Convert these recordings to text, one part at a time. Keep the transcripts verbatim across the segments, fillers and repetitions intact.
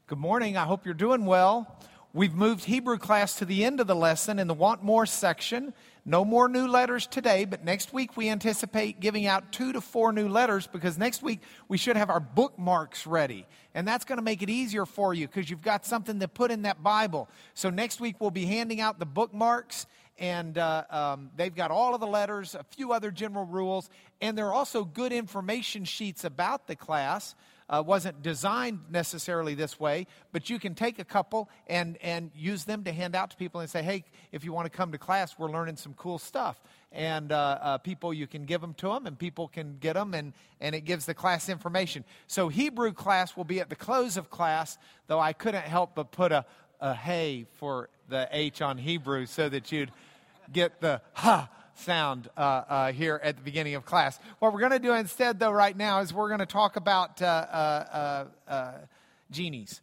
Good morning. I hope you're doing well. We've moved Hebrew class to the end of the lesson in the Want More section. No more new letters today, but next week we anticipate giving out two to four new letters because next week we should have our bookmarks ready. And that's going to make it easier for you because you've got something to put in that Bible. So next week we'll be handing out the bookmarks, and uh, um, they've got all of the letters, a few other general rules, and there are also good information sheets about the class. Uh, wasn't designed necessarily this way, but you can take a couple and, and use them to hand out to people and say, hey, if you want to come to class, we're learning some cool stuff. And uh, uh, people, you can give them to them, and people can get them, and, and it gives the class information. So Hebrew class will be at the close of class, though I couldn't help but put a, a hey for the H on Hebrew so that you'd get the ha sound uh, uh, here at the beginning of class. What we're going to do instead, though, right now is we're going to talk about uh, uh, uh, uh, genies.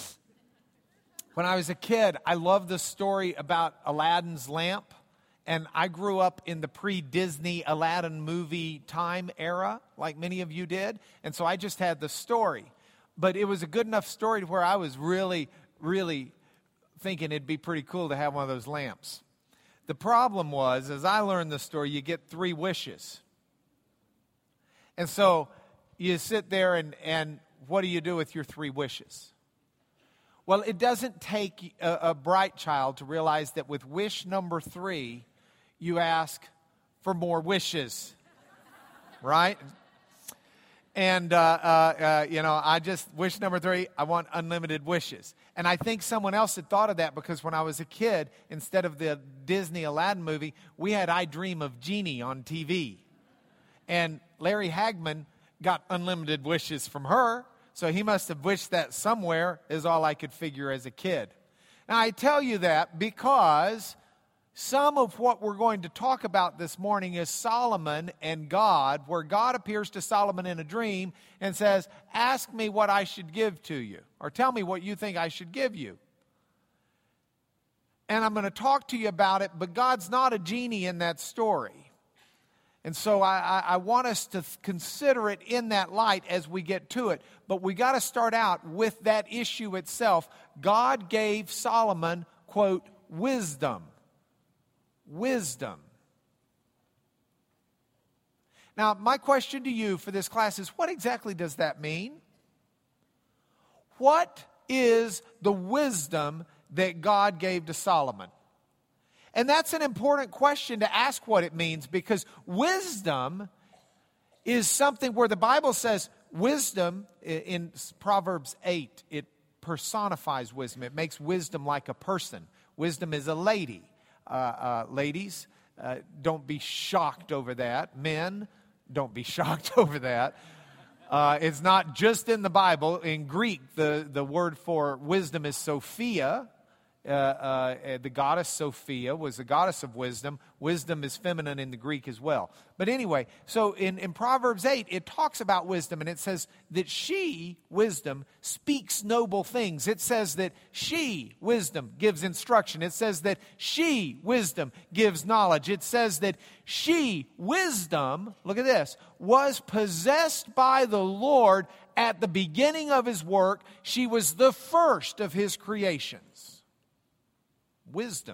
When I was a kid, I loved the story about Aladdin's lamp, and I grew up in the pre-Disney Aladdin movie time era, like many of you did, and so I just had the story. But it was a good enough story to where I was really, really thinking it'd be pretty cool to have one of those lamps. The problem was, as I learned the story, you get three wishes. And so you sit there and, and what do you do with your three wishes? Well, it doesn't take a, a bright child to realize that with wish number three, you ask for more wishes, right? And, uh, uh, uh, you know, I just, wish number three, I want unlimited wishes. And I think someone else had thought of that because when I was a kid, instead of the Disney Aladdin movie, we had I Dream of Jeannie on T V. And Larry Hagman got unlimited wishes from her, so he must have wished that somewhere, is all I could figure as a kid. Now, I tell you that because some of what we're going to talk about this morning is Solomon and God, where God appears to Solomon in a dream and says, ask me what I should give to you, or tell me what you think I should give you. And I'm going to talk to you about it, but God's not a genie in that story. And so I, I, I want us to consider it in that light as we get to it. But we got to start out with that issue itself. God gave Solomon, quote, wisdom. Wisdom. Now, my question to you for this class is, what exactly does that mean? What is the wisdom that God gave to Solomon? And that's an important question to ask what it means, because wisdom is something where the Bible says wisdom, in Proverbs eight, it personifies wisdom. It makes wisdom like a person. Wisdom is a lady. Uh, uh, ladies, uh, don't be shocked over that. Men, don't be shocked over that. Uh, it's not just in the Bible. In Greek, the, the word for wisdom is Sophia. Uh, uh, the goddess Sophia was the goddess of wisdom. Wisdom is feminine in the Greek as well. But anyway, so in, in Proverbs eight, it talks about wisdom, and it says that she, wisdom, speaks noble things. It says that she, wisdom, gives instruction. It says that she, wisdom, gives knowledge. It says that she, wisdom, look at this, was possessed by the Lord at the beginning of his work. She was the first of his creations. Wisdom.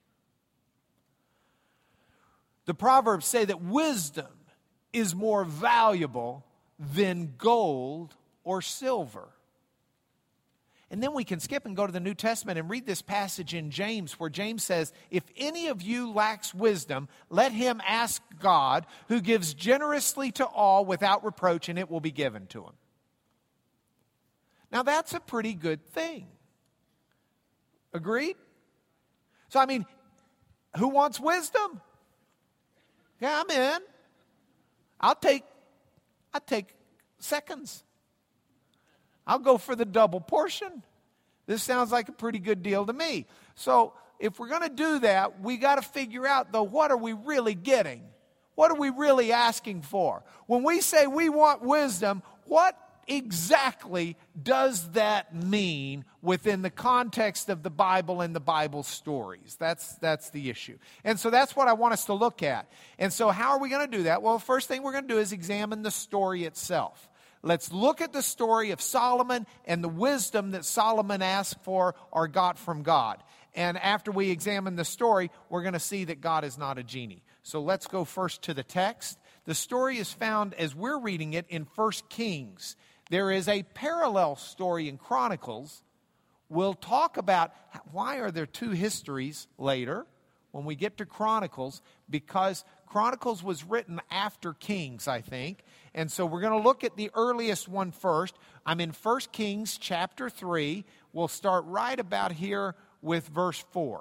The Proverbs say that wisdom is more valuable than gold or silver. And then we can skip and go to the New Testament and read this passage in James where James says, if any of you lacks wisdom, let him ask God, who gives generously to all without reproach, and it will be given to him. Now that's a pretty good thing. Agreed? So, I mean, who wants wisdom? Yeah, I'm in. I'll take, I'll take seconds. I'll go for the double portion. This sounds like a pretty good deal to me. So, if we're going to do that, we got to figure out, though, what are we really getting? What are we really asking for? When we say we want wisdom, what exactly does that mean within the context of the Bible and the Bible stories? That's that's the issue. And so that's what I want us to look at. And so how are we going to do that? Well, the first thing we're going to do is examine the story itself. Let's look at the story of Solomon and the wisdom that Solomon asked for or got from God. And after we examine the story, we're going to see that God is not a genie. So let's go first to the text. The story is found, as we're reading it, in First Kings. There is a parallel story in Chronicles. We'll talk about why are there two histories later when we get to Chronicles, because Chronicles was written after Kings, I think. And so we're going to look at the earliest one first. I'm in First Kings chapter three. We'll start right about here with verse four.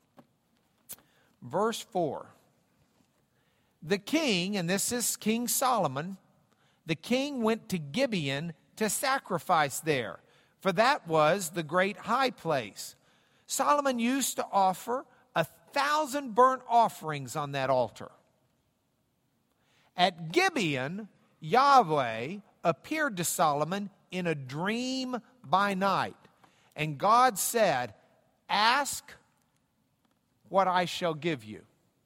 Verse four. The king, and this is King Solomon, the king went to Gibeon to sacrifice there, for that was the great high place. Solomon used to offer a thousand burnt offerings on that altar. At Gibeon, Yahweh appeared to Solomon in a dream by night, and God said, "Ask what I shall give you.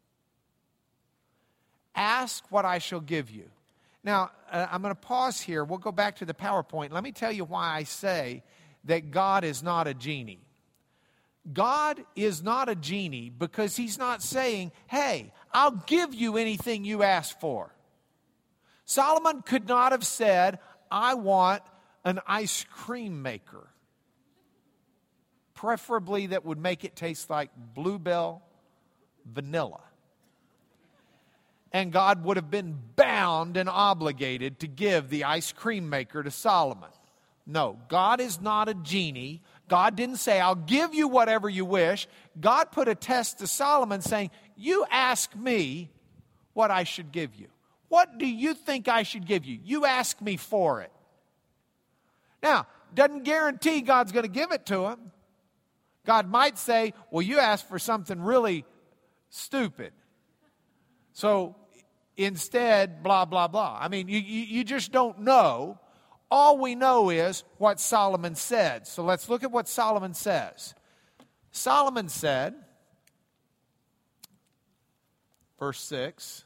Ask what I shall give you." Now, uh, I'm going to pause here. We'll go back to the PowerPoint. Let me tell you why I say that God is not a genie. God is not a genie because he's not saying, "Hey, I'll give you anything you ask for." Solomon could not have said, "I want an ice cream maker, preferably that would make it taste like Bluebell vanilla." And God would have been bound and obligated to give the ice cream maker to Solomon. No, God is not a genie. God didn't say, "I'll give you whatever you wish." God put a test to Solomon saying, "You ask me what I should give you. What do you think I should give you? You ask me for it." Now, doesn't guarantee God's going to give it to him. God might say, "Well, you asked for something really stupid. So instead, blah, blah, blah." I mean, you, you, you just don't know. All we know is what Solomon said. So let's look at what Solomon says. Solomon said, verse six,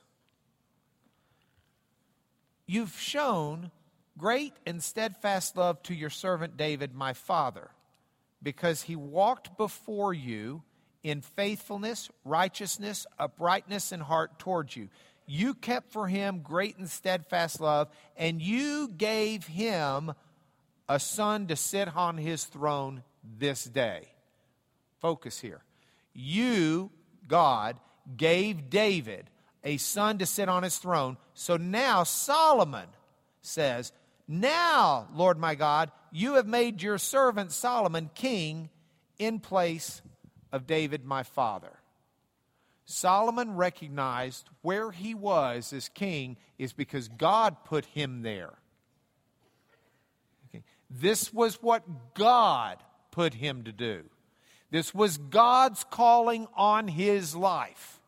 "You've shown great and steadfast love to your servant David, my father, because he walked before you in faithfulness, righteousness, uprightness in heart towards you. You kept for him great and steadfast love, and you gave him a son to sit on his throne this day." Focus here. You, God, gave David a son to sit on his throne. So now Solomon says, "Now, Lord my God, you have made your servant Solomon king in place of David my father." Solomon recognized where he was as king is because God put him there. Okay. This was what God put him to do. This was God's calling on his life.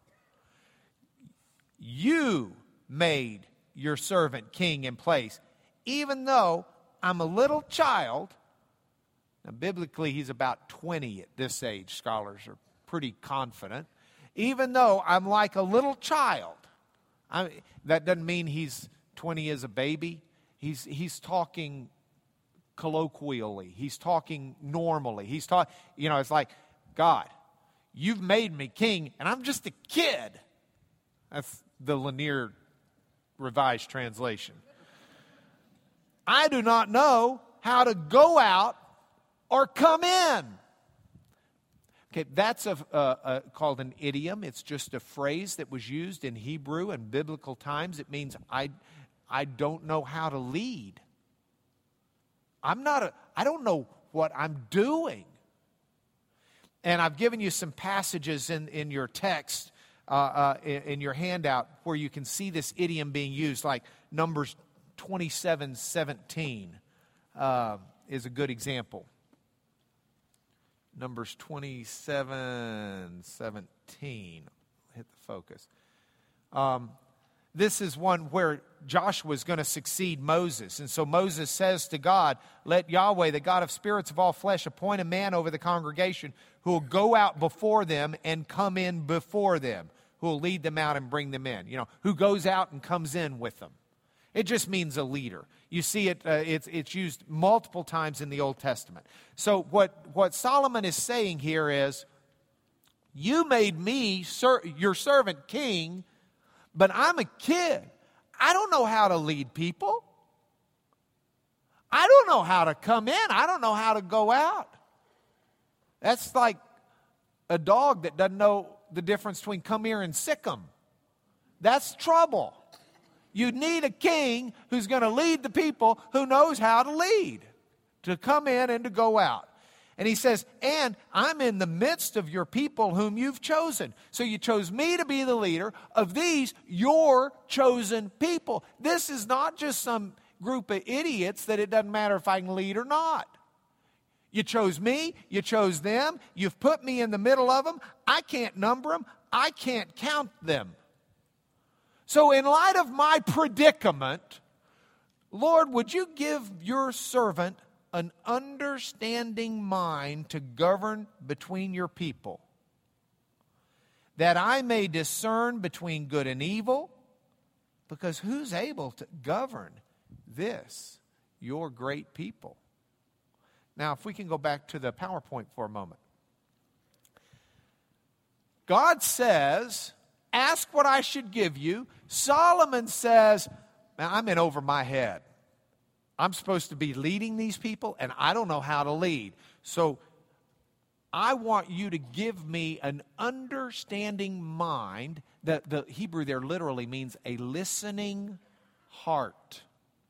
You made your servant king in place, even though I'm a little child. Now, biblically, he's about twenty at this age. Scholars are pretty confident. Even though I'm like a little child. I, that doesn't mean he's twenty as a baby. He's, he's talking colloquially. He's talking normally. He's talking, you know, it's like, "God, you've made me king, and I'm just a kid." That's the Lanier Revised Translation. "I do not know how to go out or come in." Okay, that's a, a, a, called an idiom. It's just a phrase that was used in Hebrew in biblical times. It means I, I don't know how to lead. I'm not a, I don't know what I'm doing. And I've given you some passages in, in your text, uh, uh, in, in your handout, where you can see this idiom being used, like Numbers twenty-seven seventeen uh, is a good example. Numbers twenty-seven seventeen. Hit the focus. Um, this is one where Joshua is going to succeed Moses. And so Moses says to God, "Let Yahweh, the God of spirits of all flesh, appoint a man over the congregation who will go out before them and come in before them, who will lead them out and bring them in." You know, who goes out and comes in with them. It just means a leader. You see it, uh, it's, it's used multiple times in the Old Testament. So what, what Solomon is saying here is, you made me ser- your servant king, but I'm a kid. I don't know how to lead people. I don't know how to come in. I don't know how to go out. That's like a dog that doesn't know the difference between come here and sick 'em. That's trouble. You need a king who's going to lead the people, who knows how to lead, to come in and to go out. And he says, and I'm in the midst of your people whom you've chosen. So you chose me to be the leader of these, your chosen people. This is not just some group of idiots that it doesn't matter if I can lead or not. You chose me, you chose them, you've put me in the middle of them. I can't number them, I can't count them. So in light of my predicament, Lord, would you give your servant an understanding mind to govern between your people, that I may discern between good and evil, because who's able to govern this, your great people? Now, if we can go back to the PowerPoint for a moment. God says, ask what I should give you. Solomon says, man, I'm in over my head. I'm supposed to be leading these people, and I don't know how to lead. So I want you to give me an understanding mind. The, the Hebrew there literally means a listening heart.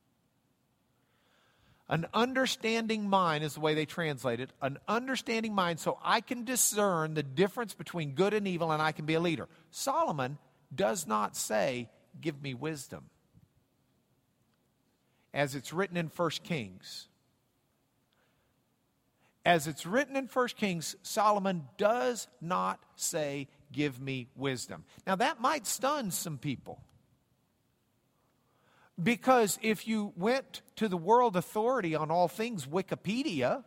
An understanding mind is the way they translate it. An understanding mind so I can discern the difference between good and evil and I can be a leader. Solomon does not say, give me wisdom. As it's written in First Kings. As it's written in First Kings, Solomon does not say, give me wisdom. Now that might stun some people. Because if you went to the world authority on all things, Wikipedia,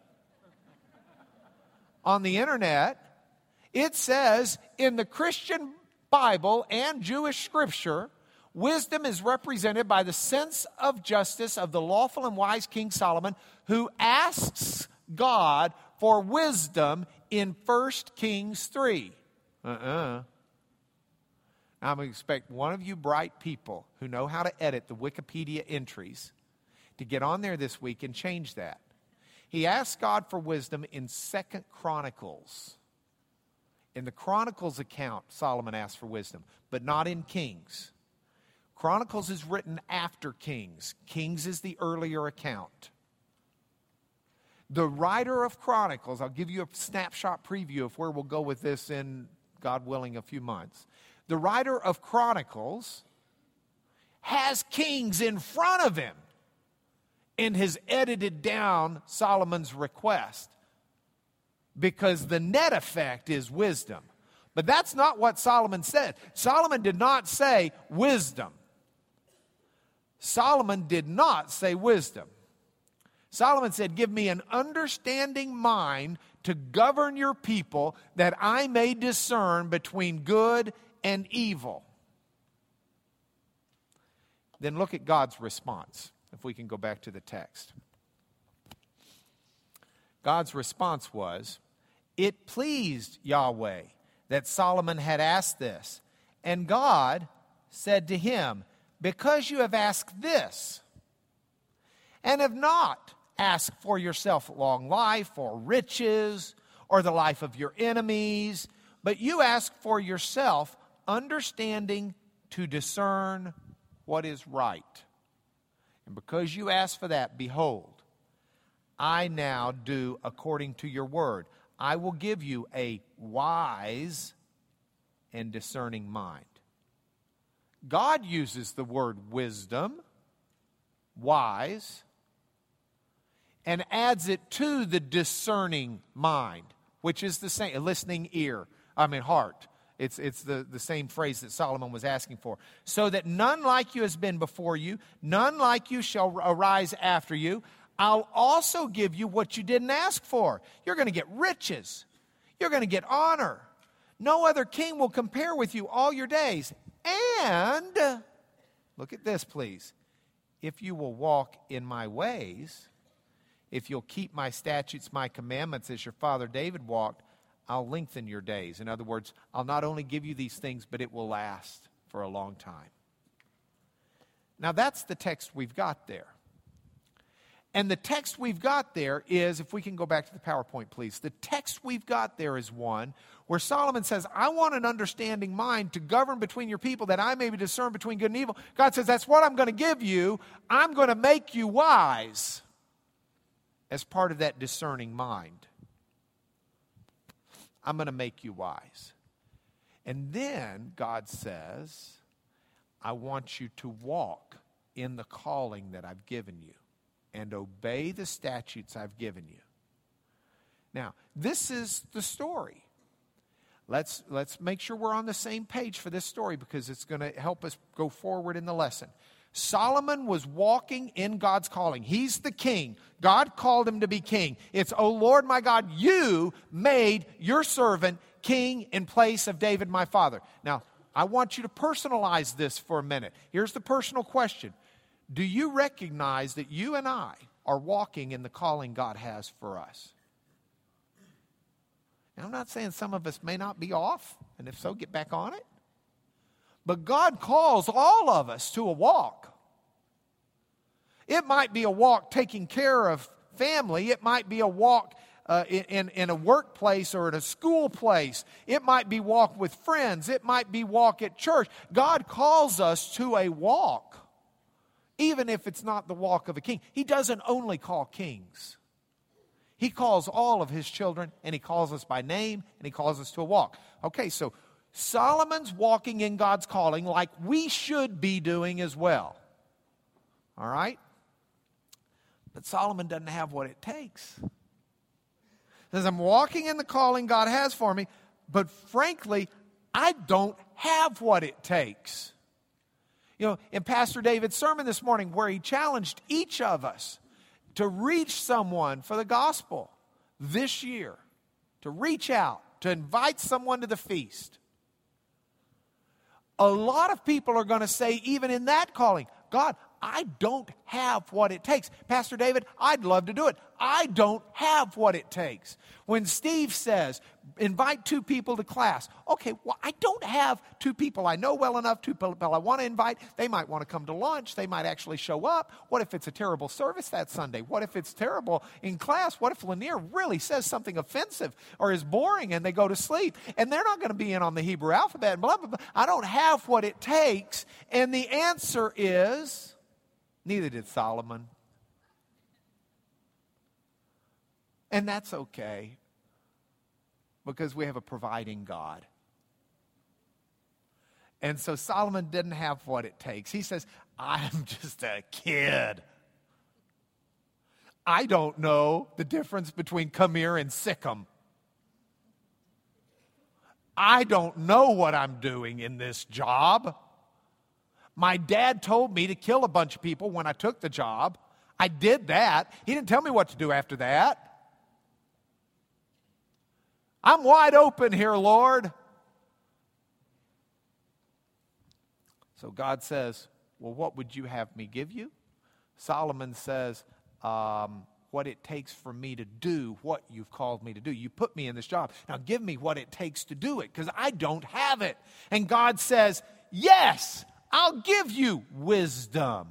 on the internet, it says in the Christian Bible and Jewish scripture, wisdom is represented by the sense of justice of the lawful and wise King Solomon, who asks God for wisdom in First Kings three. Uh-uh. I'm going to expect one of you bright people who know how to edit the Wikipedia entries to get on there this week and change that. He asked God for wisdom in Second Chronicles. In the Chronicles account, Solomon asked for wisdom, but not in Kings. Chronicles is written after Kings. Kings is the earlier account. The writer of Chronicles, I'll give you a snapshot preview of where we'll go with this in, God willing, a few months. The writer of Chronicles has Kings in front of him and has edited down Solomon's request because the net effect is wisdom. But that's not what Solomon said. Solomon did not say wisdom. Solomon did not say wisdom. Solomon said, give me an understanding mind to govern your people that I may discern between good and evil. Then look at God's response, if we can go back to the text. God's response was, it pleased Yahweh that Solomon had asked this. And God said to him, because you have asked this, and have not asked for yourself long life or riches or the life of your enemies, but you ask for yourself understanding to discern what is right. And because you ask for that, behold, I now do according to your word. I will give you a wise and discerning mind. God uses the word wisdom, wise, and adds it to the discerning mind, which is the same, a listening ear, I mean heart. It's, it's the, the same phrase that Solomon was asking for. So that none like you has been before you, none like you shall arise after you. I'll also give you what you didn't ask for. You're going to get riches. You're going to get honor. No other king will compare with you all your days. And, look at this please, if you will walk in my ways, if you'll keep my statutes, my commandments as your father David walked, I'll lengthen your days. In other words, I'll not only give you these things, but it will last for a long time. Now that's the text we've got there. And the text we've got there is, if we can go back to the PowerPoint, please. The text we've got there is one where Solomon says, I want an understanding mind to govern between your people that I may be discern between good and evil. God says, that's what I'm going to give you. I'm going to make you wise as part of that discerning mind. I'm going to make you wise. And then God says, I want you to walk in the calling that I've given you and obey the statutes I've given you. Now, this is the story. Let's, let's make sure we're on the same page for this story because it's going to help us go forward in the lesson. Solomon was walking in God's calling. He's the king. God called him to be king. It's, oh Lord my God, you made your servant king in place of David my father. Now, I want you to personalize this for a minute. Here's the personal question. Do you recognize that you and I are walking in the calling God has for us? Now, I'm not saying some of us may not be off, and if so, get back on it. But God calls all of us to a walk. It might be a walk taking care of family. It might be a walk uh, in, in a workplace or in a school place. It might be walk with friends. It might be walk at church. God calls us to a walk. Even if it's not the walk of a king. He doesn't only call kings. He calls all of his children, and he calls us by name, and he calls us to a walk. Okay, so Solomon's walking in God's calling like we should be doing as well. All right? But Solomon doesn't have what it takes. He says, I'm walking in the calling God has for me, but frankly, I don't have what it takes. You know, in Pastor David's sermon this morning where he challenged each of us to reach someone for the gospel this year, to reach out, to invite someone to the feast. A lot of people are going to say, even in that calling, God, I don't have what it takes. Pastor David, I'd love to do it. I don't have what it takes. When Steve says, invite two people to class. Okay, well, I don't have two people I know well enough, two people I want to invite. They might want to come to lunch. They might actually show up. What if it's a terrible service that Sunday? What if it's terrible in class? What if Lanier really says something offensive or is boring and they go to sleep? And they're not going to be in on the Hebrew alphabet and blah, blah, blah. I don't have what it takes. And the answer is, neither did Solomon. And that's okay, because we have a providing God. And so Solomon didn't have what it takes. He says, I'm just a kid. I don't know the difference between come here and Sikkim. I don't know what I'm doing in this job. My dad told me to kill a bunch of people when I took the job. I did that. He didn't tell me what to do after that. I'm wide open here, Lord. So God says, well, what would you have me give you? Solomon says, um, what it takes for me to do what you've called me to do. You put me in this job. Now give me what it takes to do it, because I don't have it. And God says, yes, I'll give you wisdom.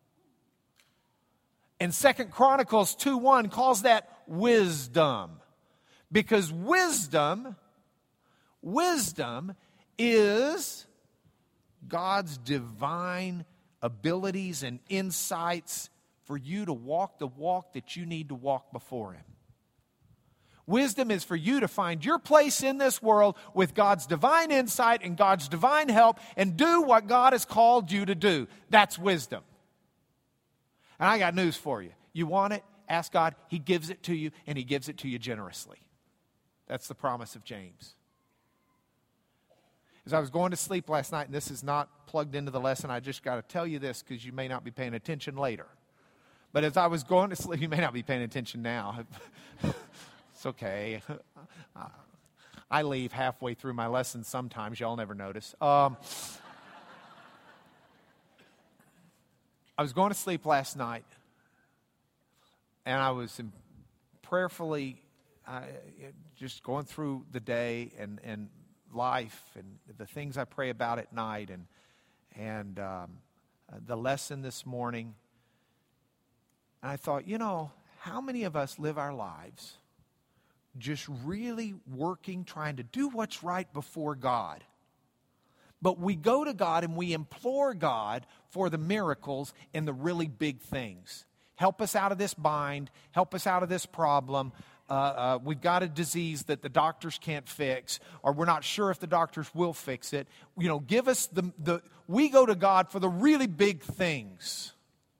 And Second Chronicles two one calls that wisdom. Because wisdom, wisdom is God's divine abilities and insights for you to walk the walk that you need to walk before Him. Wisdom is for you to find your place in this world with God's divine insight and God's divine help and do what God has called you to do. That's wisdom. And I got news for you. You want it? Ask God. He gives it to you, and He gives it to you generously. That's the promise of James. As I was going to sleep last night, and this is not plugged into the lesson, I just got to tell you this because you may not be paying attention later. But as I was going to sleep, you may not be paying attention now. It's okay. I leave halfway through my lesson sometimes. Y'all never notice. Um, I I was going to sleep last night, and I was in prayerfully uh, just going through the day and, and life and the things I pray about at night and, and um, the lesson this morning. And I thought, you know, how many of us live our lives just really working, trying to do what's right before God? But we go to God and we implore God for the miracles and the really big things. Help us out of this bind. Help us out of this problem. Uh, uh, we've got a disease that the doctors can't fix, or we're not sure if the doctors will fix it. You know, give us the, the we go to God for the really big things.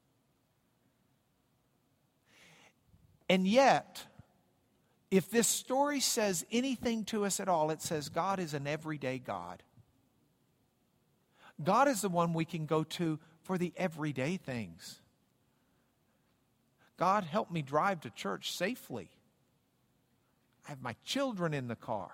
And yet, if this story says anything to us at all, it says God is an everyday God. God is the one we can go to for the everyday things. God, help me drive to church safely. I have my children in the car.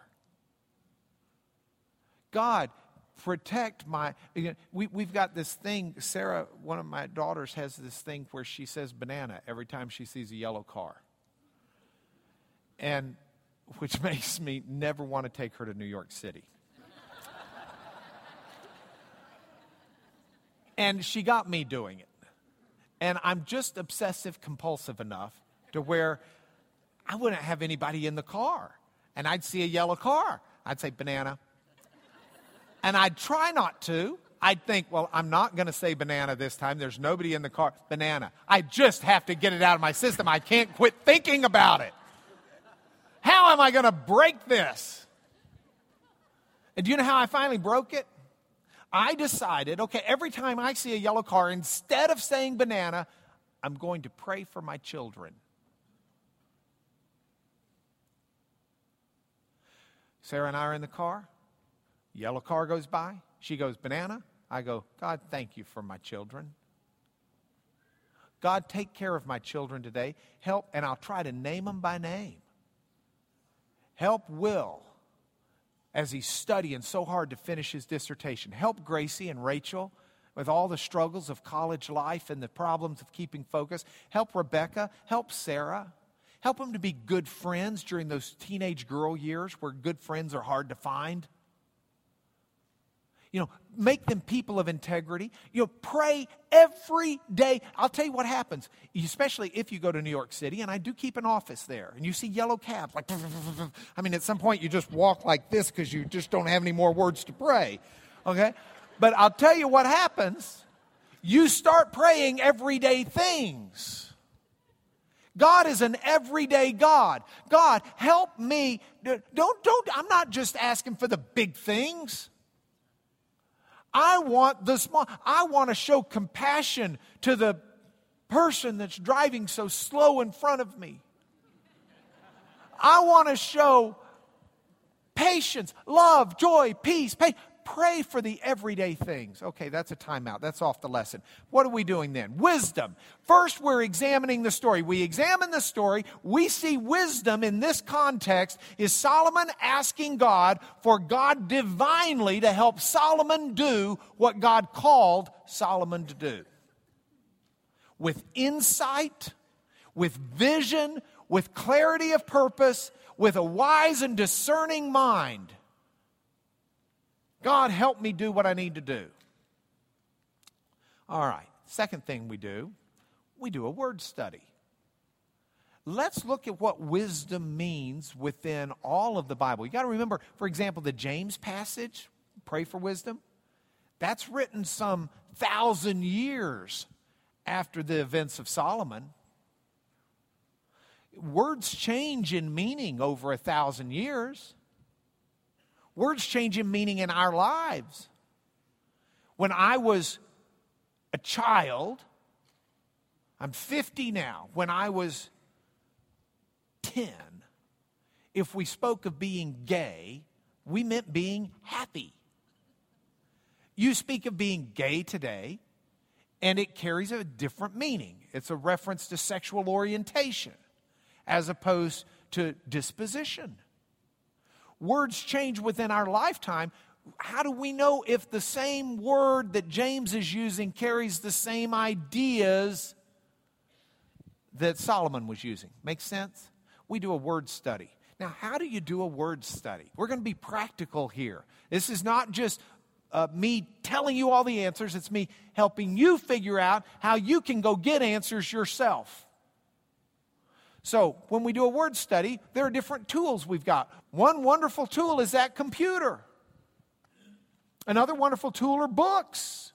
God, protect my... You know, we, we've got this thing, Sarah, one of my daughters, has this thing where she says banana every time she sees a yellow car. And which makes me never want to take her to New York City. And she got me doing it. And I'm just obsessive compulsive enough to where I wouldn't have anybody in the car. And I'd see a yellow car. I'd say, banana. And I'd try not to. I'd think, well, I'm not going to say banana this time. There's nobody in the car. Banana. I just have to get it out of my system. I can't quit thinking about it. How am I going to break this? And do you know how I finally broke it? I decided, okay, every time I see a yellow car, instead of saying banana, I'm going to pray for my children. Sarah and I are in the car. Yellow car goes by. She goes, banana. I go, God, thank you for my children. God, take care of my children today. Help, and I'll try to name them by name. Help Will as he's studying so hard to finish his dissertation. Help Gracie and Rachel with all the struggles of college life and the problems of keeping focus. Help Rebecca. Help Sarah. Help them to be good friends during those teenage girl years where good friends are hard to find. You know, make them people of integrity. You know, pray every day. I'll tell you what happens, especially if you go to New York City, and I do keep an office there, and you see yellow cabs. Like, I mean, at some point you just walk like this because you just don't have any more words to pray, okay? But I'll tell you what happens. You start praying everyday things. God is an everyday God. God, help me. Don't, don't, I'm not just asking for the big things. I want the small. I want to show compassion to the person that's driving so slow in front of me. I want to show patience, love, joy, peace, patience. Pray for the everyday things. Okay, that's a timeout. That's off the lesson. What are we doing then? Wisdom. First, we're examining the story. We examine the story. We see wisdom in this context is Solomon asking God for God divinely to help Solomon do what God called Solomon to do. With insight, with vision, with clarity of purpose, with a wise and discerning mind. God, help me do what I need to do. All right, second thing we do, we do a word study. Let's look at what wisdom means within all of the Bible. You got to remember, for example, the James passage, pray for wisdom. That's written some thousand years after the events of Solomon. Words change in meaning over a thousand years. Words change in meaning in our lives. When I was a child, I'm fifty now. When I was ten, if we spoke of being gay, we meant being happy. You speak of being gay today, and it carries a different meaning. It's a reference to sexual orientation as opposed to disposition. Words change within our lifetime. how do we know if the same word that James is using carries the same ideas that Solomon was using? Make sense? We do a word study. Now, how do you do a word study? We're going to be practical here. This is not just uh, me telling you all the answers. It's me helping you figure out how you can go get answers yourself. So, when we do a word study, there are different tools we've got. One wonderful tool is that computer. Another wonderful tool are books.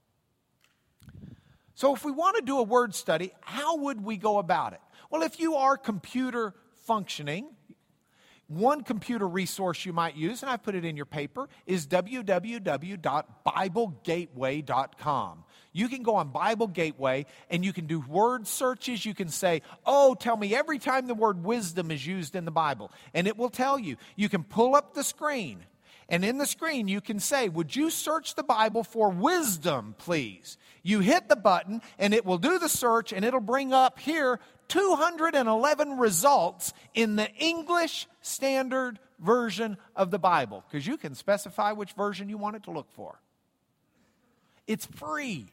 So if we want to do a word study, how would we go about it? Well, if you are computer functioning, one computer resource you might use, and I put it in your paper, is w w w dot bible gateway dot com. You can go on Bible Gateway and you can do word searches. You can say, oh, tell me every time the word wisdom is used in the Bible. And it will tell you. You can pull up the screen. And in the screen, you can say, would you search the Bible for wisdom, please? You hit the button, and it will do the search, and it'll bring up here two hundred eleven results in the English Standard Version of the Bible, because you can specify which version you want it to look for. It's free.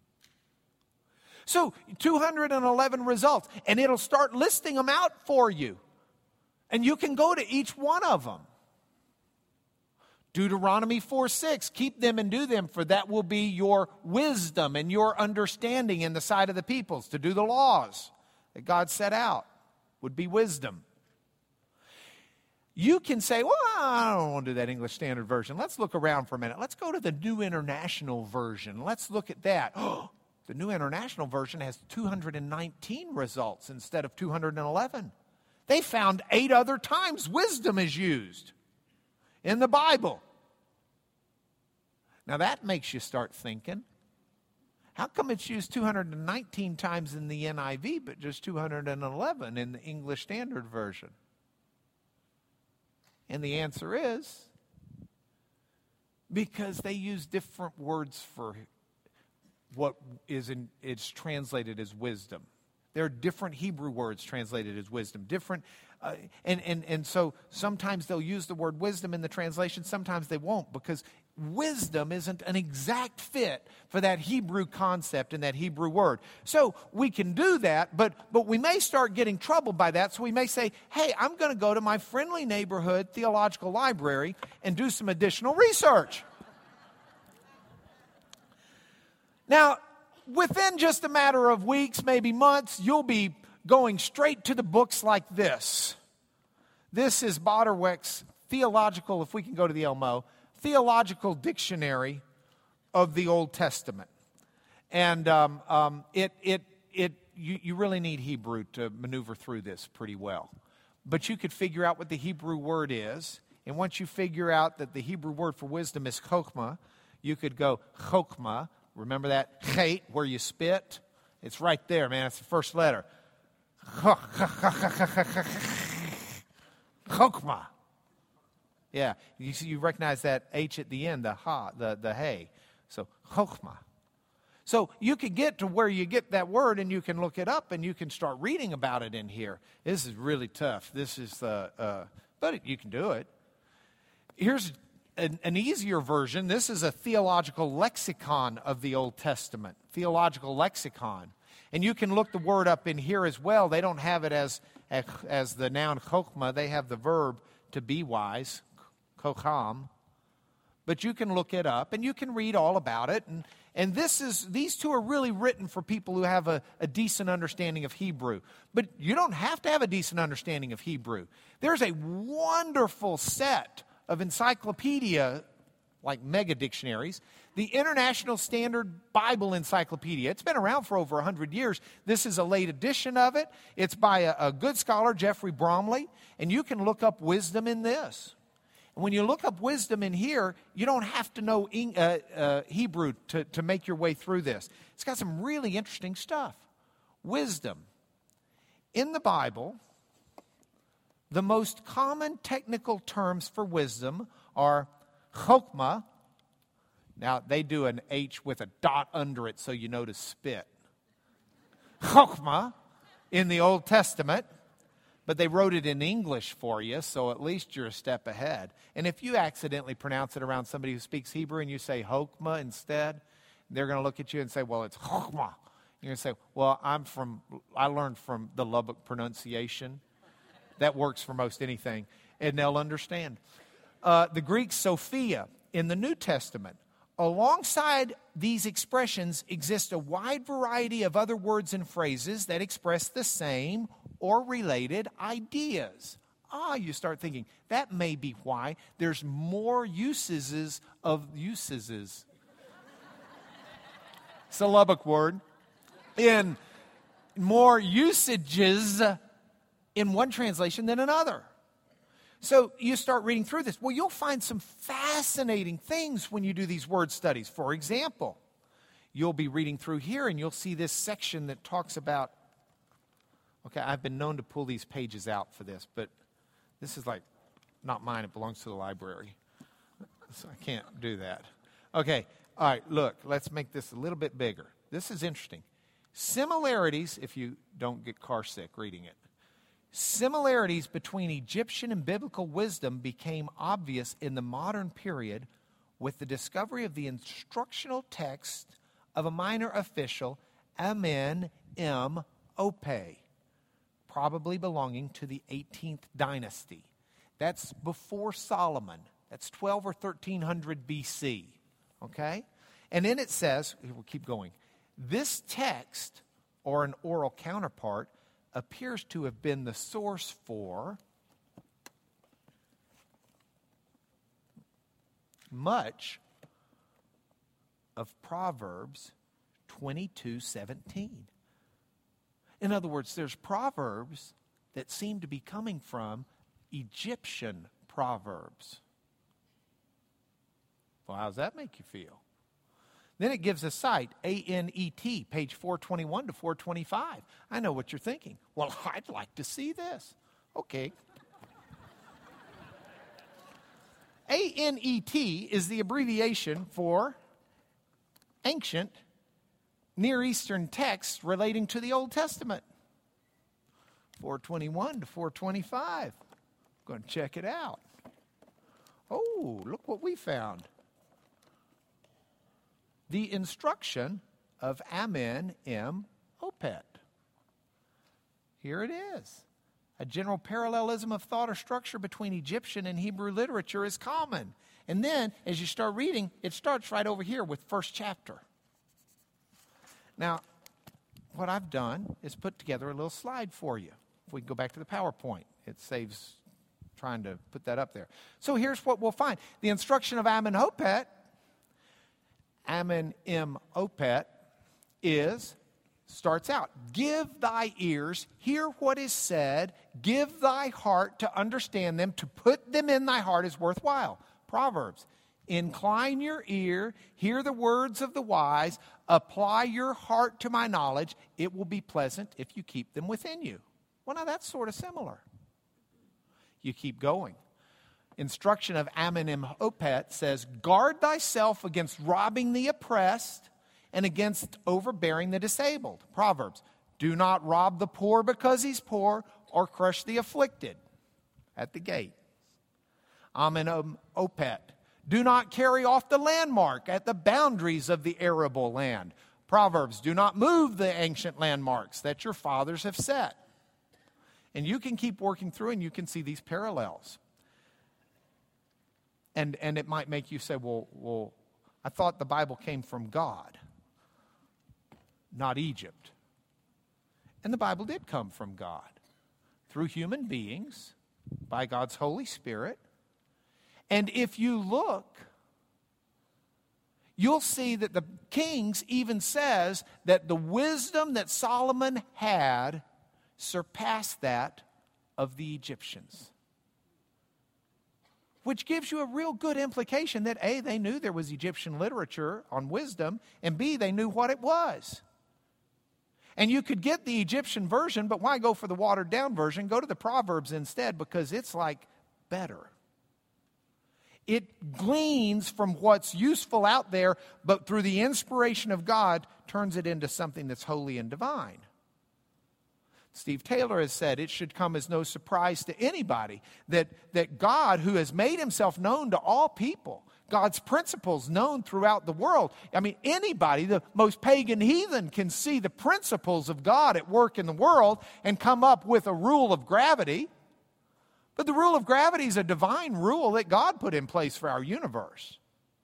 So, two hundred eleven results, and it'll start listing them out for you. And you can go to each one of them. Deuteronomy four six, keep them and do them, for that will be your wisdom and your understanding in the sight of the peoples. To do the laws that God set out would be wisdom. You can say, well, I don't want to do that English Standard Version. Let's look around for a minute. Let's go to the New International Version. Let's look at that. Oh, the New International Version has two hundred nineteen results instead of two hundred eleven. They found eight other times wisdom is used in the Bible. Now that makes you start thinking, how come it's used two hundred nineteen times in the N I V but just two hundred eleven in the English Standard Version? And the answer is because they use different words for what is in, it's translated as wisdom. There are different Hebrew words translated as wisdom. Different, uh, and, and, and so sometimes they'll use the word wisdom in the translation, sometimes they won't, because wisdom isn't an exact fit for that Hebrew concept and that Hebrew word. So we can do that, but, but we may start getting troubled by that. So we may say, hey, I'm going to go to my friendly neighborhood theological library and do some additional research. Now, within just a matter of weeks, maybe months, you'll be going straight to the books like this. This is Butterwick's theological, if we can go to the Elmo, theological dictionary of the Old Testament. And um, um, it it it you, you really need Hebrew to maneuver through this pretty well. But you could figure out what the Hebrew word is. And once you figure out that the Hebrew word for wisdom is chokhmah, you could go chokhmah. Remember that chait where you spit? It's right there, man. It's the first letter. Chokhmah. Yeah, you see, you recognize that H at the end, the ha, the, the hey. So, chokhmah. So you could get to where you get that word and you can look it up and you can start reading about it in here. This is really tough. This is the, uh, but it, you can do it. Here's An, an easier version. This is a theological lexicon of the Old Testament. Theological lexicon. And you can look the word up in here as well. They don't have it as, as, as the noun chokhmah. They have the verb to be wise, chokham. But you can look it up and you can read all about it. And, and this is these two are really written for people who have a, a decent understanding of Hebrew. But you don't have to have a decent understanding of Hebrew. There's a wonderful set of encyclopedia, like mega dictionaries, the International Standard Bible Encyclopedia. It's been around for over one hundred years. This is a late edition of it. It's by a, a good scholar, Jeffrey Bromley, and you can look up wisdom in this. And when you look up wisdom in here, you don't have to know uh, uh, Hebrew to, to make your way through this. It's got some really interesting stuff. Wisdom. In the Bible, the most common technical terms for wisdom are chokhmah. Now, they do an H with a dot under it so you know to spit. Chokhmah in the Old Testament. but they wrote it in English for you, so at least you're a step ahead. And if you accidentally pronounce it around somebody who speaks Hebrew and you say Chokmah instead, they're going to look at you and say, well, it's Chokmah. You're going to say, well, I'm from, I learned from the Lubbock pronunciation. That works for most anything, and they'll understand. Uh, the Greek Sophia in the New Testament. Alongside these expressions exist a wide variety of other words and phrases that express the same or related ideas. Ah, you start thinking, that may be why there's more usages of usages. It's a Lubbock word. In more usages in one translation than another. So you start reading through this. Well, you'll find some fascinating things when you do these word studies. For example, you'll be reading through here and you'll see this section that talks about, okay, I've been known to pull these pages out for this, but this is like not mine. It belongs to the library. So I can't do that. Okay, all right, look, let's make this a little bit bigger. This is interesting. Similarities, if you don't get car sick reading it, similarities between Egyptian and biblical wisdom became obvious in the modern period with the discovery of the instructional text of a minor official, Amen-Em-Opeh, probably belonging to the eighteenth dynasty. That's before Solomon. That's twelve or thirteen hundred B C. Okay? And then it says, we'll keep going, this text, or an oral counterpart, appears to have been the source for much of Proverbs twenty-two seventeen. In other words, there's Proverbs that seem to be coming from Egyptian proverbs. Well, how does that make you feel? Then it gives a site, A N E T, page four twenty-one to four twenty-five. I know what you're thinking. Well, I'd like to see this. Okay. A N E T is the abbreviation for ancient Near Eastern texts relating to the Old Testament. four twenty-one to four twenty-five. I'm going to check it out. Oh, look what we found. The instruction of Amen-Em-Opeh. Here it is. A general parallelism of thought or structure between Egyptian and Hebrew literature is common. And then, as you start reading, it starts right over here with first chapter. Now, what I've done is put together a little slide for you. If we go back to the PowerPoint, it saves trying to put that up there. So here's what we'll find. The instruction of Amen-Opeh Amen-Em-Opeh is, starts out, give thy ears, hear what is said, give thy heart to understand them, to put them in thy heart is worthwhile. Proverbs, incline your ear, hear the words of the wise, apply your heart to my knowledge, it will be pleasant if you keep them within you. Well, now that's sort of similar. You keep going. Instruction of Amen-Em-Opeh says, guard thyself against robbing the oppressed and against overbearing the disabled. Proverbs, do not rob the poor because he's poor or crush the afflicted at the gate. Amen-Opeh, do not carry off the landmark at the boundaries of the arable land. Proverbs, do not move the ancient landmarks that your fathers have set. And you can keep working through and you can see these parallels. And and it might make you say, well, well, I thought the Bible came from God, not Egypt. And the Bible did come from God through human beings by God's Holy Spirit. And if you look, you'll see that the Kings even says that the wisdom that Solomon had surpassed that of the Egyptians. Which gives you a real good implication that A, they knew there was Egyptian literature on wisdom, and B, they knew what it was. And you could get the Egyptian version, but why go for the watered down version? Go to the Proverbs instead, because it's like better. It gleans from what's useful out there, but through the inspiration of God, turns it into something that's holy and divine. Steve Taylor has said it should come as no surprise to anybody that, that God, who has made himself known to all people, God's principles known throughout the world. I mean, anybody, the most pagan heathen, can see the principles of God at work in the world and come up with a rule of gravity. But the rule of gravity is a divine rule that God put in place for our universe.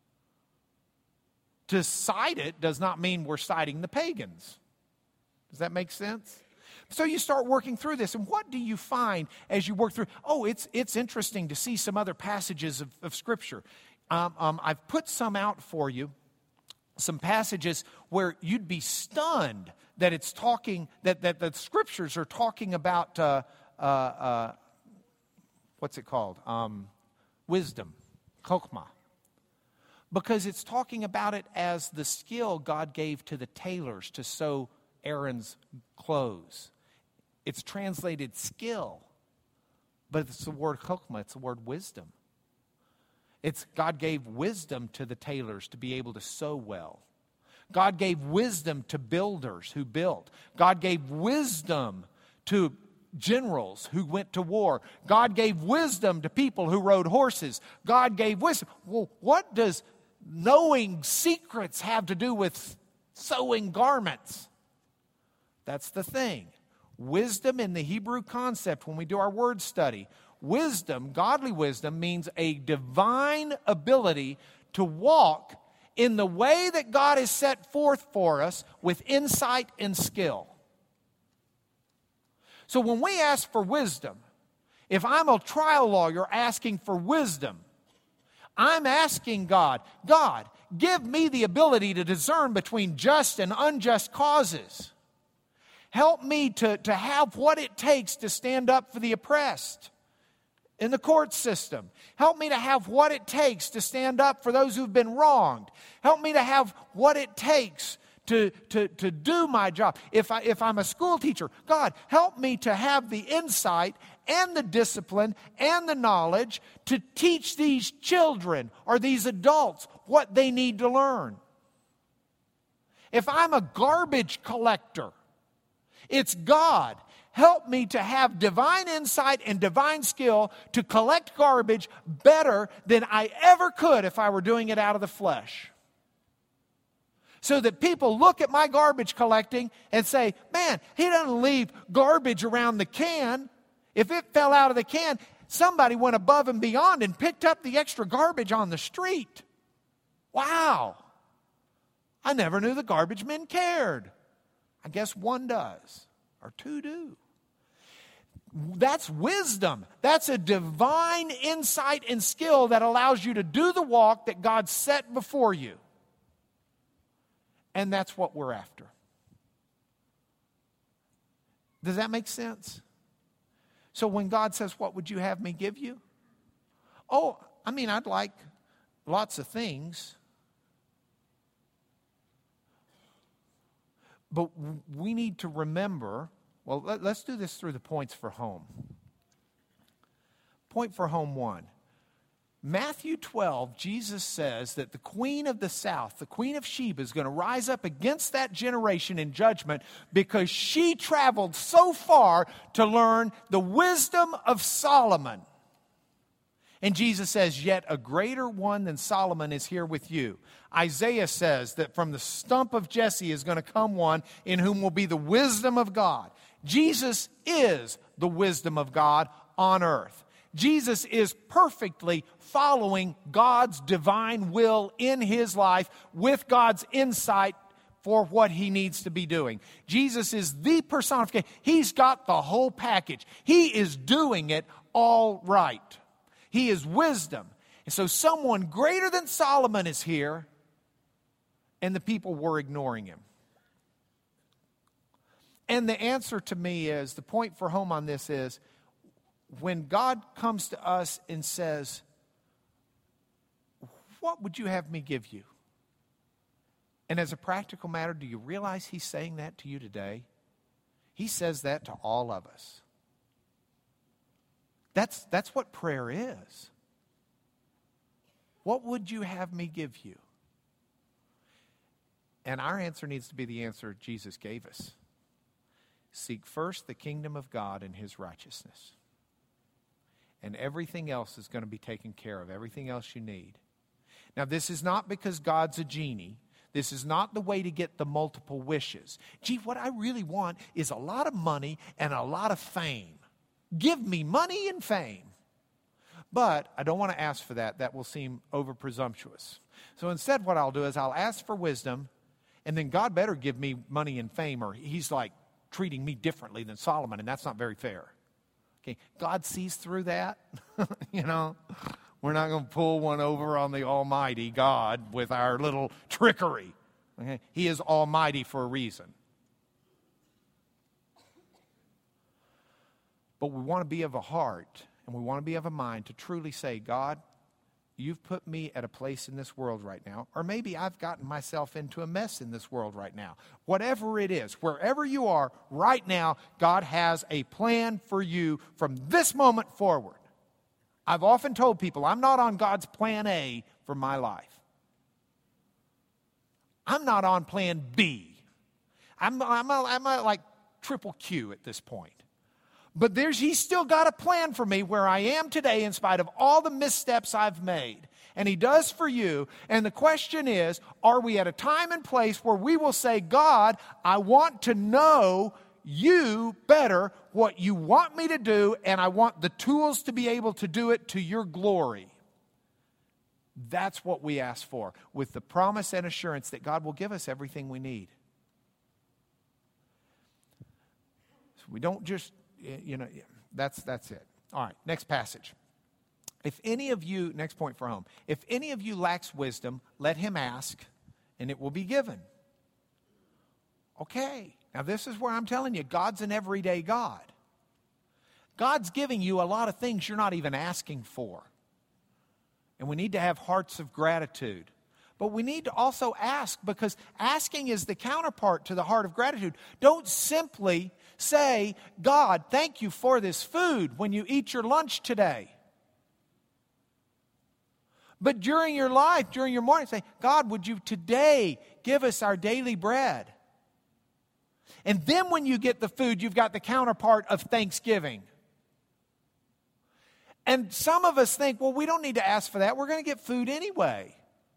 To cite it does not mean we're citing the pagans. Does that make sense? So you start working through this, and what do you find as you work through? Oh, it's it's interesting to see some other passages of, of Scripture. Um, um, I've put some out for you, some passages where you'd be stunned that it's talking, that, that the Scriptures are talking about, uh, uh, uh, what's it called? Um, wisdom, chokhmah. Because it's talking about it as the skill God gave to the tailors to sew Aaron's clothes. It's translated skill, but it's the word chokhmah, it's the word wisdom. It's God gave wisdom to the tailors to be able to sew well. God gave wisdom to builders who built. God gave wisdom to generals who went to war. God gave wisdom to people who rode horses. God gave wisdom. Well, what does knowing secrets have to do with sewing garments? That's the thing. Wisdom in the Hebrew concept, when we do our word study, wisdom, godly wisdom, means a divine ability to walk in the way that God has set forth for us with insight and skill. So when we ask for wisdom, if I'm a trial lawyer asking for wisdom, I'm asking God, God, give me the ability to discern between just and unjust causes. Help me to, to have what it takes to stand up for the oppressed in the court system. Help me to have what it takes to stand up for those who've been wronged. Help me to have what it takes to, to, to do my job. If, I, if I'm a school teacher, God, help me to have the insight and the discipline and the knowledge to teach these children or these adults what they need to learn. If I'm a garbage collector, it's God, help me to have divine insight and divine skill to collect garbage better than I ever could if I were doing it out of the flesh. So that people look at my garbage collecting and say, man, he doesn't leave garbage around the can. If it fell out of the can, somebody went above and beyond and picked up the extra garbage on the street. Wow. I never knew the garbage men cared. I guess one does, or two do. That's wisdom. That's a divine insight and skill that allows you to do the walk that God set before you. And that's what we're after. Does that make sense? So when God says, what would you have me give you? Oh, I mean, I'd like lots of things. But we need to remember, well, let, let's do this through the points for home. Point for home one. Matthew twelve, Jesus says that the queen of the south, the queen of Sheba, is going to rise up against that generation in judgment because she traveled so far to learn the wisdom of Solomon. And Jesus says, yet a greater one than Solomon is here with you. Isaiah says that from the stump of Jesse is going to come one in whom will be the wisdom of God. Jesus is the wisdom of God on earth. Jesus is perfectly following God's divine will in his life with God's insight for what he needs to be doing. Jesus is the personification. He's got the whole package. He is doing it all right. He is wisdom. And so someone greater than Solomon is here, and the people were ignoring him. And the answer to me is, the point for home on this is, when God comes to us and says, what would you have me give you? And as a practical matter, do you realize he's saying that to you today? He says that to all of us. That's, that's what prayer is. What would you have me give you? And our answer needs to be the answer Jesus gave us. Seek first the kingdom of God and his righteousness. And everything else is going to be taken care of. Everything else you need. Now, this is not because God's a genie. This is not the way to get the multiple wishes. Gee, what I really want is a lot of money and a lot of fame. Give me money and fame. But I don't want to ask for that. That will seem over presumptuous. So instead, what I'll do is I'll ask for wisdom, and then God better give me money and fame, or he's like treating me differently than Solomon, and that's not very fair. Okay, God sees through that. You know, we're not going to pull one over on the Almighty God with our little trickery. Okay, he is Almighty for a reason. But we want to be of a heart, and we want to be of a mind to truly say, God, you've put me at a place in this world right now, or maybe I've gotten myself into a mess in this world right now. Whatever it is, wherever you are right now, God has a plan for you from this moment forward. I've often told people I'm not on God's plan A for my life. I'm not on plan B. I'm, I'm, I'm like triple Q at this point. But there's, he's still got a plan for me where I am today in spite of all the missteps I've made. And he does for you. And the question is, are we at a time and place where we will say, God, I want to know you better, what you want me to do, and I want the tools to be able to do it to your glory. That's what we ask for, with the promise and assurance that God will give us everything we need. So we don't just... You know, that's that's it. All right, next passage. If any of you, next point for home, if any of you lacks wisdom, let him ask, and it will be given. Okay, now this is where I'm telling you, God's an everyday God. God's giving you a lot of things you're not even asking for. And we need to have hearts of gratitude. But we need to also ask, because asking is the counterpart to the heart of gratitude. Don't simply say, God, thank you for this food when you eat your lunch today. But during your life, during your morning, say, God, would you today give us our daily bread? And then when you get the food, you've got the counterpart of thanksgiving. And some of us think, well, we don't need to ask for that. We're going to get food anyway.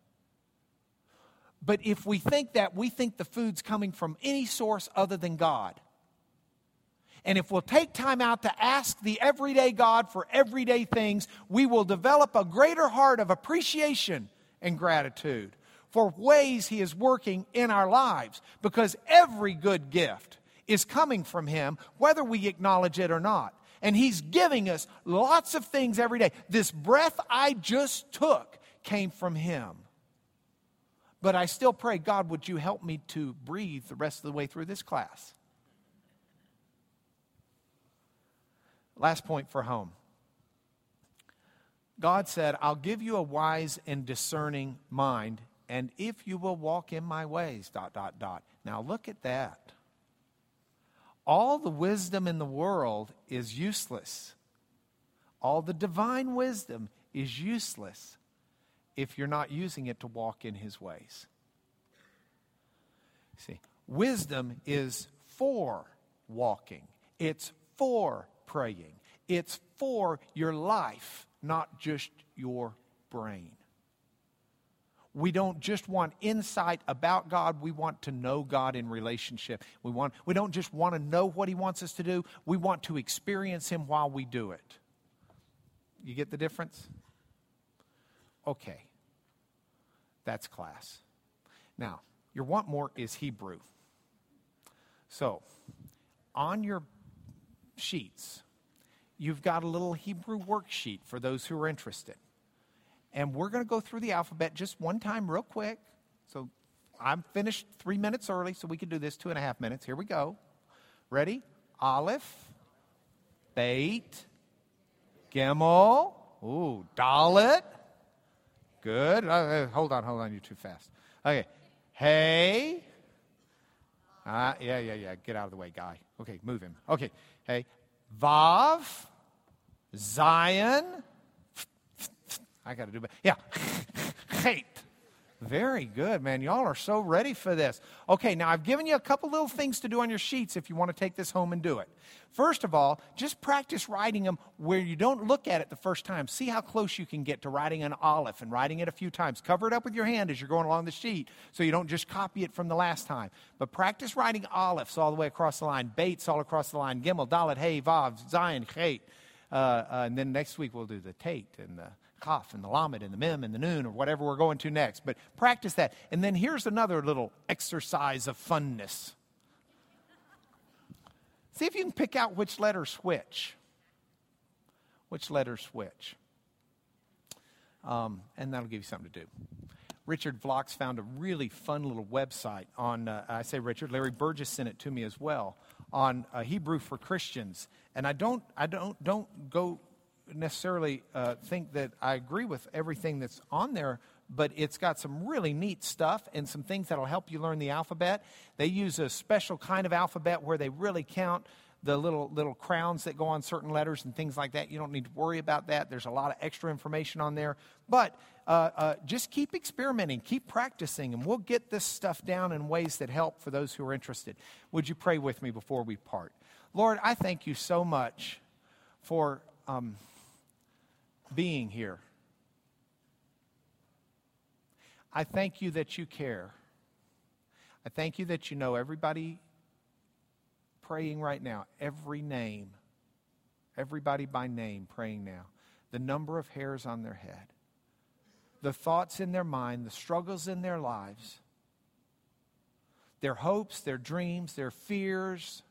But if we think that, we think the food's coming from any source other than God. And if we'll take time out to ask the everyday God for everyday things, we will develop a greater heart of appreciation and gratitude for ways he is working in our lives. Because every good gift is coming from him, whether we acknowledge it or not. And he's giving us lots of things every day. This breath I just took came from him. But I still pray, God, would you help me to breathe the rest of the way through this class? Last point for home. God said, I'll give you a wise and discerning mind, and if you will walk in my ways, dot, dot, dot. Now look at that. All the wisdom in the world is useless. All the divine wisdom is useless if you're not using it to walk in his ways. See, wisdom is for walking. It's for praying. It's for your life, not just your brain. We don't just want insight about God. We want to know God in relationship. We want. We don't just want to know what he wants us to do. We want to experience him while we do it. You get the difference? Okay. That's class. Now, your want more is Hebrew. So, on your sheets, you've got a little Hebrew worksheet for those who are interested. And we're going to go through the alphabet just one time real quick. So I'm finished three minutes early, so we can do this two and a half minutes. Here we go. Ready? Aleph, Beit, Gimel, ooh, Dalet. Good. Uh, hold on, hold on. You're too fast. Okay. Hey. Uh, yeah, yeah, yeah. Get out of the way, guy. Okay, move him. Okay. Hey. Vav. Zion. I got to do better. Yeah. Hate. Very good, man. Y'all are so ready for this. Okay, now I've given you a couple little things to do on your sheets if you want to take this home and do it. First of all, just practice writing them where you don't look at it the first time. See how close you can get to writing an Aleph and writing it a few times. Cover it up with your hand as you're going along the sheet so you don't just copy it from the last time. But practice writing Alephs all the way across the line, Bates all across the line, Gimel, Dalet, Hey, Vav, Zion, Chet. Uh, uh, and then next week we'll do the Tate and the Kaf and the Lamed and the Mem and the Noon or whatever we're going to next. But practice that. And then here's another little exercise of funness. See if you can pick out which letters switch. Which letters switch. Um, and that'll give you something to do. Richard Vlox found a really fun little website on, uh, I say Richard, Larry Burgess sent it to me as well, on uh, Hebrew for Christians. And I don't, I don't, don't go necessarily uh, think that I agree with everything that's on there, but it's got some really neat stuff and some things that'll help you learn the alphabet. They use a special kind of alphabet where they really count the little little crowns that go on certain letters and things like that. You don't need to worry about that. There's a lot of extra information on there. But uh, uh, just keep experimenting, keep practicing, and we'll get this stuff down in ways that help for those who are interested. Would you pray with me before we part? Lord, I thank you so much for um, being here. I thank you that you care. I thank you that you know everybody praying right now, every name, everybody by name praying now, the number of hairs on their head, the thoughts in their mind, the struggles in their lives, their hopes, their dreams, their fears,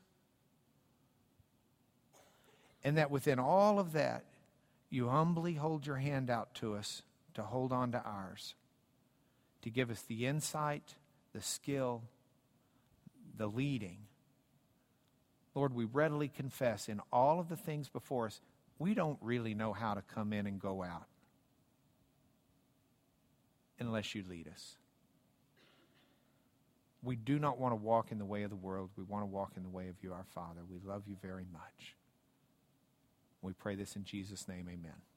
and that within all of that, you humbly hold your hand out to us to hold on to ours, to give us the insight, the skill, the leading. Lord, we readily confess in all of the things before us, we don't really know how to come in and go out unless you lead us. We do not want to walk in the way of the world. We want to walk in the way of you, our Father. We love you very much. We pray this in Jesus' name, amen.